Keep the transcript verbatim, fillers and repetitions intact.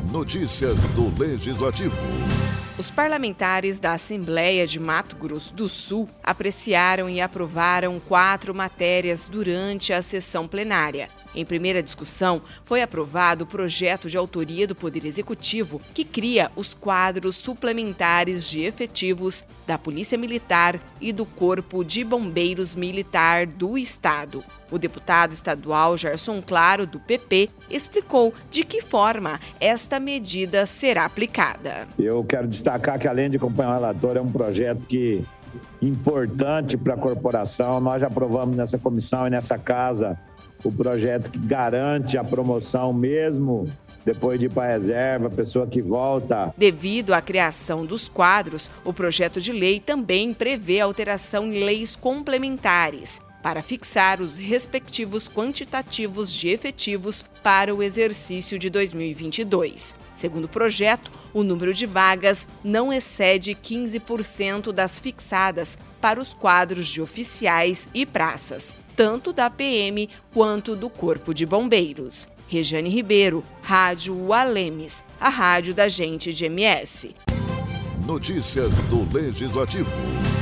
Notícias do Legislativo. Os parlamentares da Assembleia de Mato Grosso do Sul apreciaram e aprovaram quatro matérias durante a sessão plenária. Em primeira discussão, foi aprovado o projeto de autoria do Poder Executivo que cria os quadros suplementares de efetivos da Polícia Militar e do Corpo de Bombeiros Militar do Estado. O deputado estadual Gerson Claro, do P P, explicou de que forma esta medida será aplicada. Eu quero destacar que, além de acompanhar o relator, é um projeto que importante para a corporação. Nós já aprovamos nessa comissão e nessa casa o projeto que garante a promoção mesmo depois de ir para a reserva, a pessoa que volta. Devido à criação dos quadros, o projeto de lei também prevê alteração em leis complementares para fixar os respectivos quantitativos de efetivos para o exercício de dois mil e vinte e dois. Segundo o projeto, o número de vagas não excede quinze por cento das fixadas para os quadros de oficiais e praças, tanto da P M quanto do Corpo de Bombeiros. Regiane Ribeiro, Rádio Alemes, a rádio da gente de M S. Notícias do Legislativo.